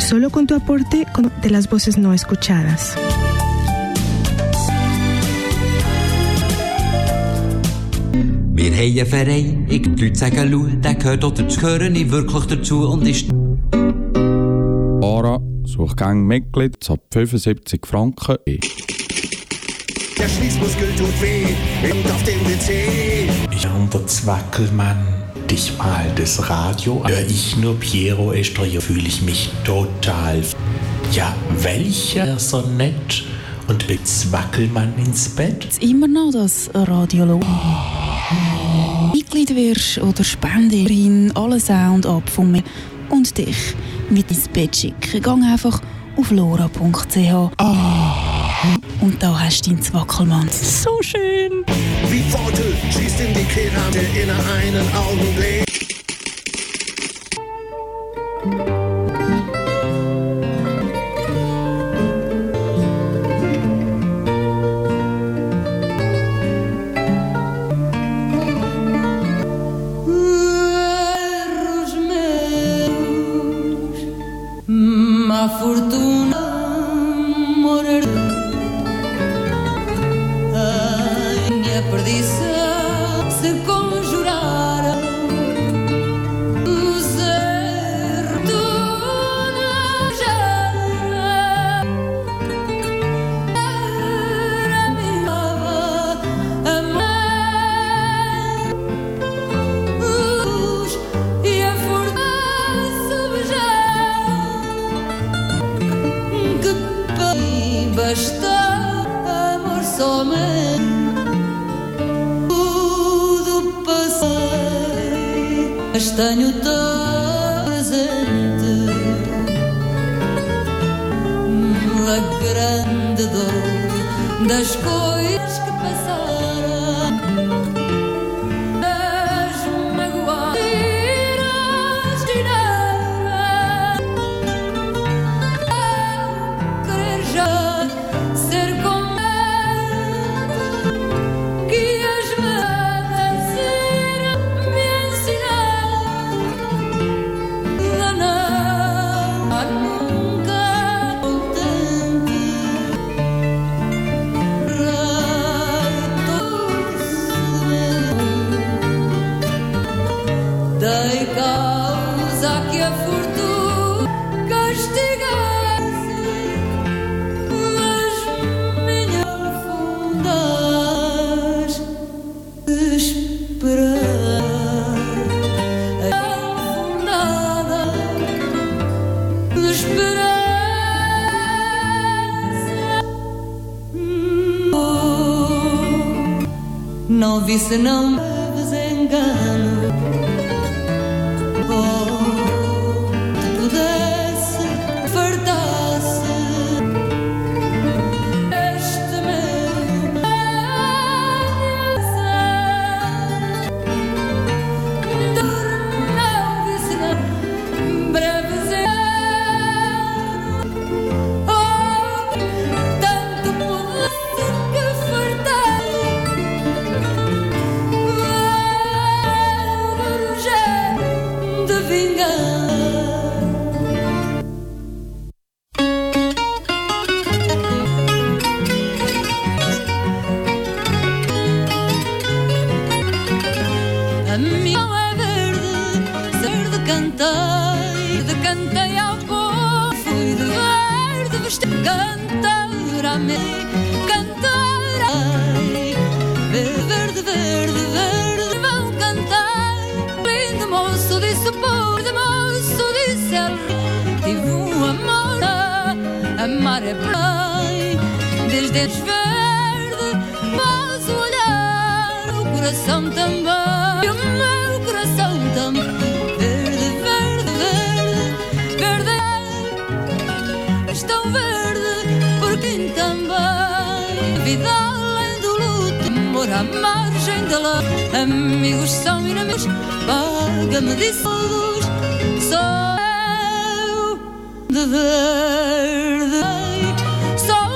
solo con tu aporte de las voces no escuchadas. Wir haben einen Verein, die Leute sagen, schau, der gehört dort dazu, gehören nicht wirklich dazu und ist... ARA sucht gerne Mitglied ab 75 Franken. Der Schließmuskel tut weh, und auf dem WC. Ich bin der Zwackelmann. Ich mal das Radio. Hör ich nur Piero Estroyer, fühle ich mich total. Ja, welcher so nett und mit Zwackelmann ins Bett? Jetzt immer noch das Radio. Mitglied wirst oder Spenderin, alle Sound ab von mir und dich mit ins Bett schicken. Gang einfach auf lora.ch. Und da hast du deinen Zwackelmann. So schön! Wie Worte schießt in die Kehlharte in einen Augenblick. Ma fortuna morar a minha perdição se conjurara o certo já era minha amar e a fortuna subjar que bem basta amor somente. Tudo passei, mas tenho tão presente a grande dor das coisas que passaram. As magoadas tiraram. Querer já ser como que as manas me ensinaram a não nunca contente. Dei causa que a fortuna castigasse as minhas fundas esperar a fundada esperança. Não vi senão desengano. Te pudesse, fartasse este meu não vi senão breves tanto pudesse que fartei de vingança. A minha é verde, ser de cantei ao povo, fui de verde vestir, cantar a mim, cantar ai, verde, verde, verde, vão cantar, lindo moço disse o povo, de moço disse ele, tive um amor, amar é pai, desde as verde, mas o olhar, o coração também. O meu coração também verde, verde, verde, verde, estão verde por quem também. Vida além do luto, amor à margem da lã. Amigos são inimigos, paga-me disso todos. Sou eu de verde, sou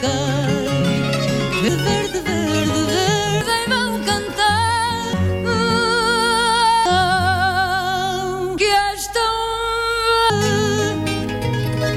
eu de verde, verde, verde, vão cantar. Que és tão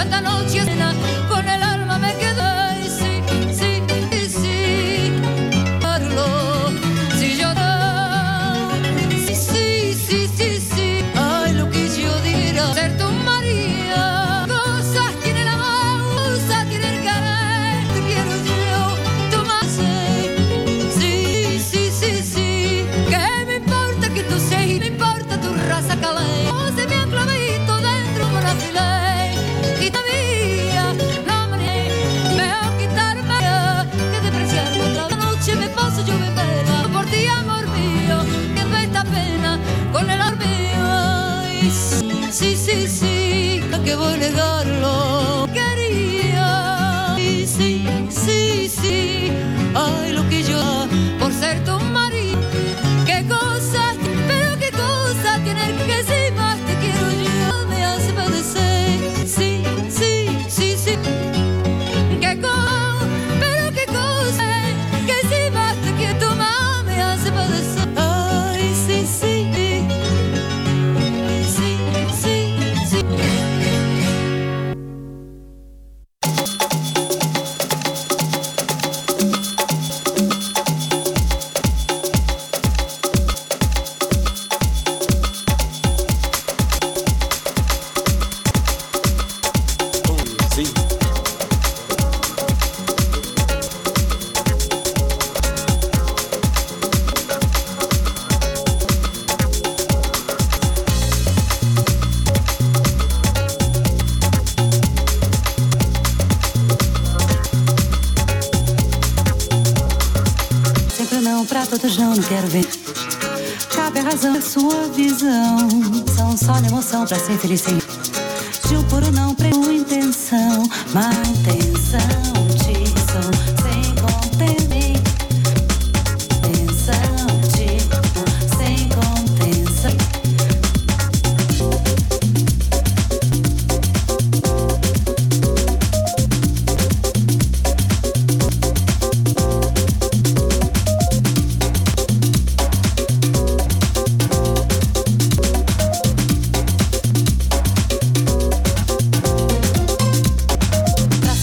esta noche cena, con el alma me quedé. Sí, sí, sí, sí, Carlos, si lloro. Sí, sí, sí, sí, sí, ay, lo que yo diera, ser tu María. Cosas tiene la cosas tiene el querer, te quiero yo, tú más. Sí, sí, sí, sí, que me importa que tú seas, me importa tu raza calé. Oh, se me han clavito dentro de una filé, y todavía no me veo quitarme, que despreciarme otra noche me paso yo me vela, por ti amor mío, que me esta pena con el amor mío. Ay, sí, sí, sí, que voy a negarlo, quería. Sí, sí, sí, sí, ay, lo que yo, por ser tu marido, qué cosas, pero qué cosas tener que si más te quiero yo, me hace padecer. Sí, sí, sí, sí, qué cosas, pero qué cosas, que si más te quiero, tu mamá me hace padecer. Ay, sí, sí, sí, sí, sí. Sempre não, pra todos não quero ver. Cabe a razão, a sua visão. São só na emoção pra ser feliz sem. Gil puro não prego intenção. Má intenção de som sem conter-me. Intenção de sem contenção. Pra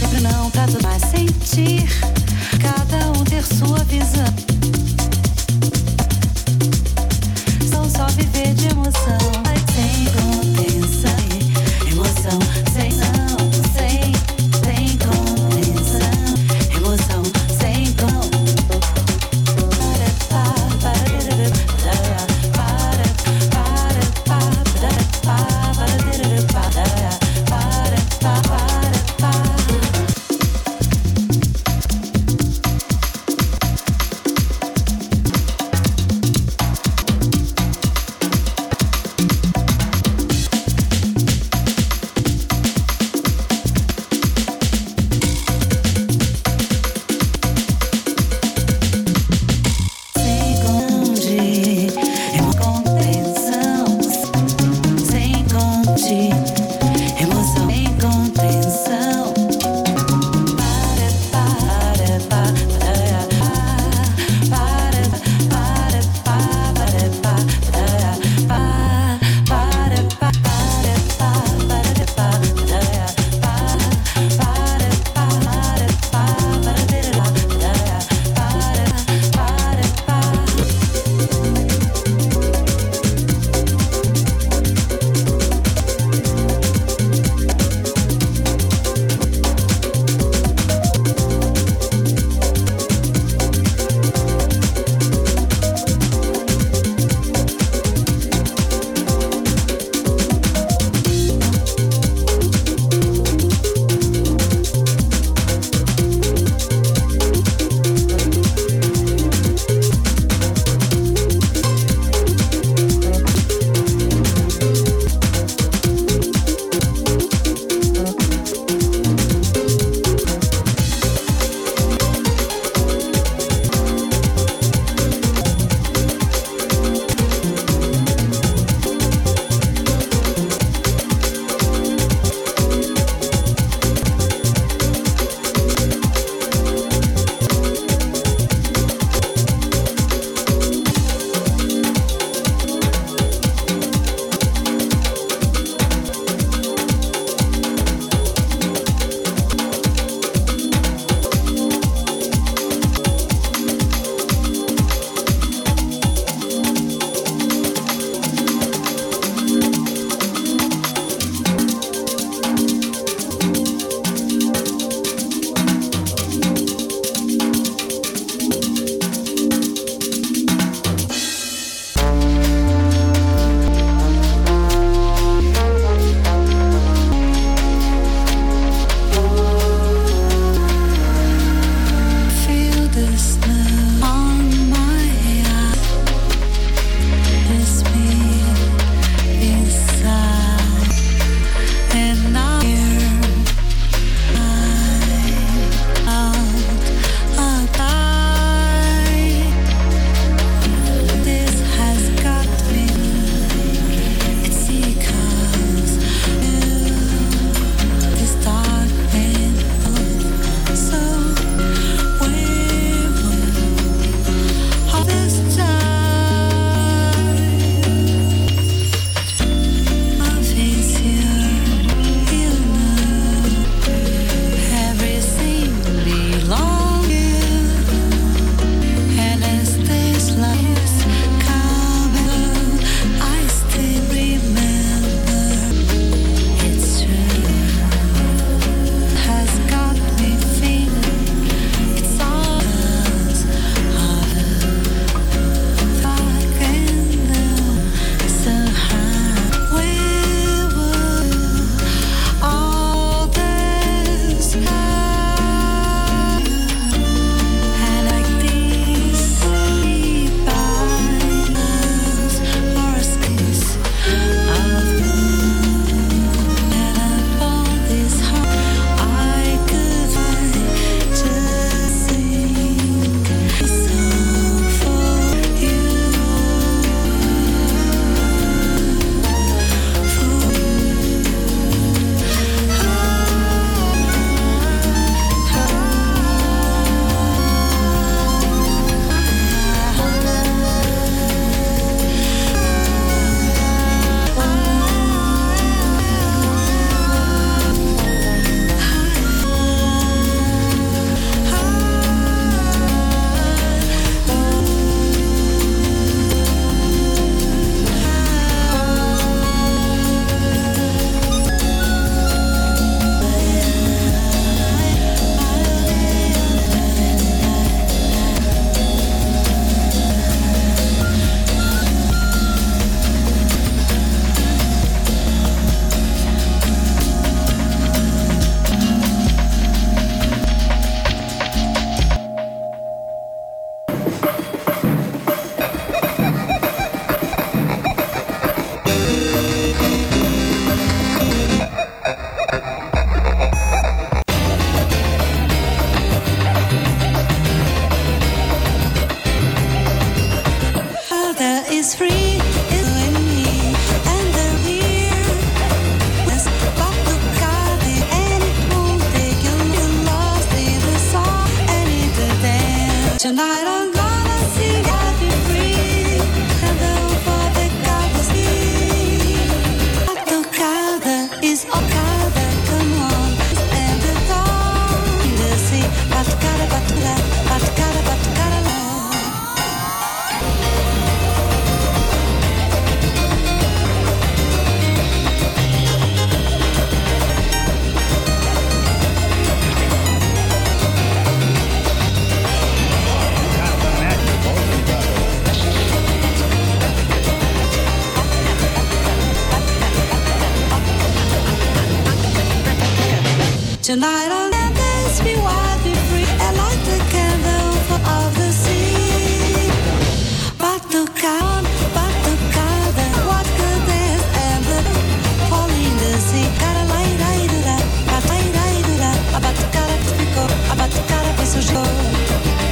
Tonight I'll dance, be wild, be free, and light the candle of the sea. Batucada, what good is and the falling the sea. Cara lá ira ira, a batucada ficou, a batucada fez o jogo.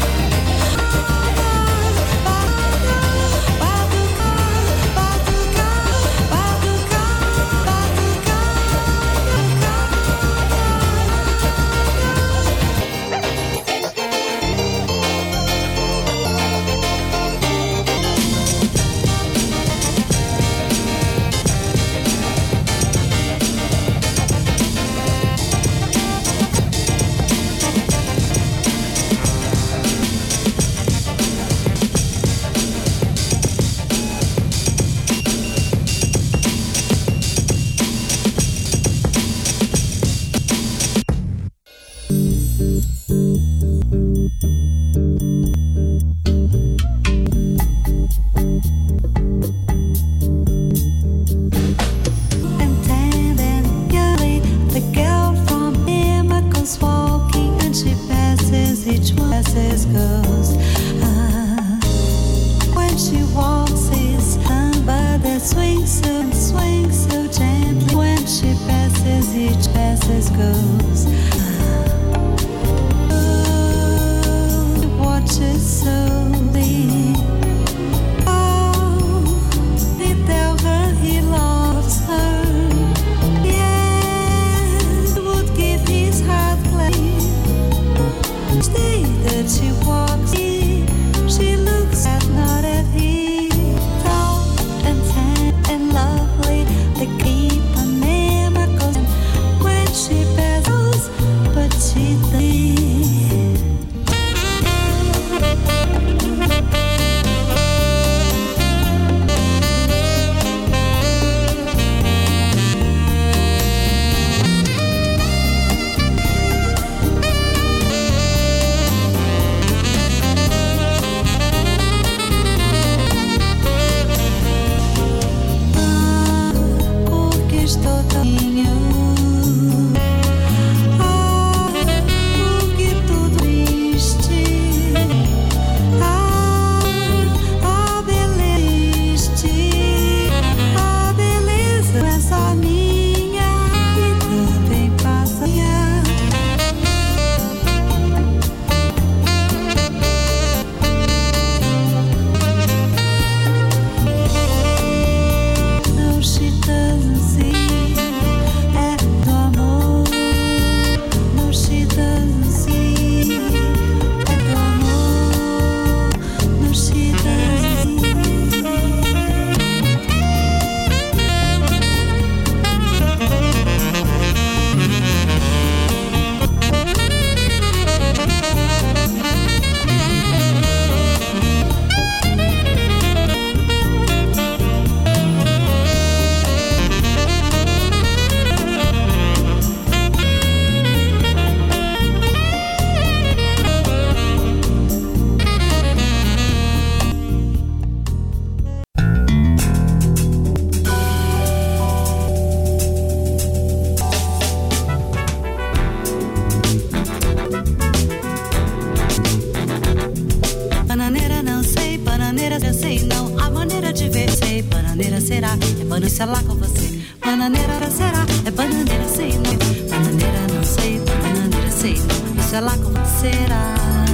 será, é bananeira lá com você. Bananeira será, é bananeira sei não. Bananeira não sei, bananeira sei não. Isso é lá com você será.